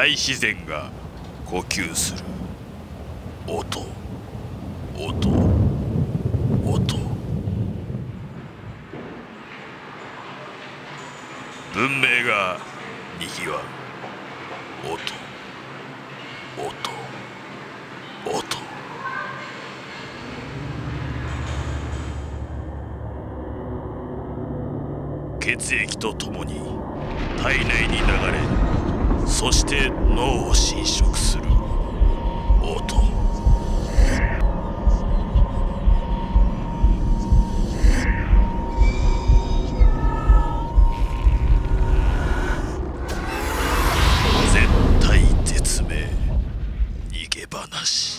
大自然が呼吸する。音、音、音。文明がにぎわう。音、音、音。血液とともに体内に流れ、そして脳を侵食する。音。絶体絶命、逃げ話。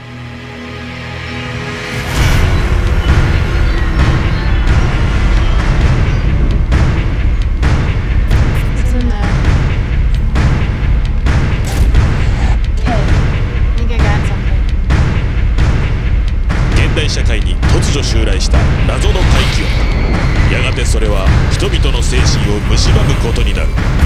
社会に突如襲来した謎の怪奇音。やがてそれは人々の精神を蝕むことになる。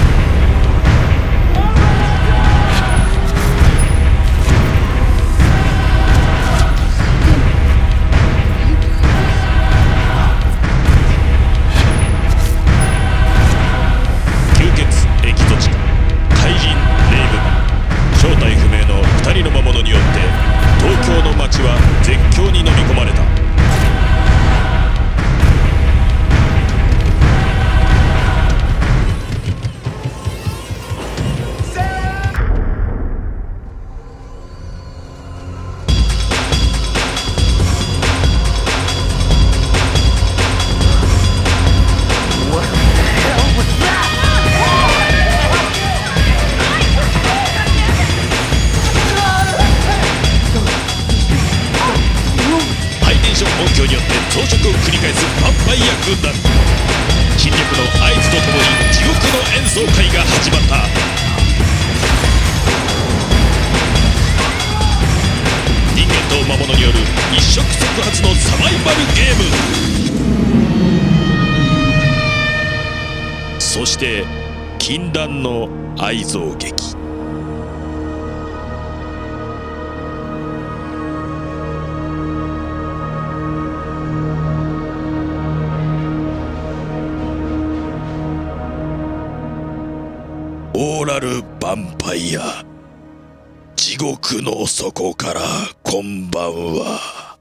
吸血エキゾチカ、怪人レイブマン、正体不明の2人の魔物によって東京の街は絶叫に飲み込まれた。音響によって増殖を繰り返すヴァンパイア軍団。侵略の合図とともに地獄の演奏会が始まった。人間と魔物による一触即発のサバイバルゲーム。そして禁断の愛憎劇。オーラルヴァンパイア、地獄の底からこんばんは。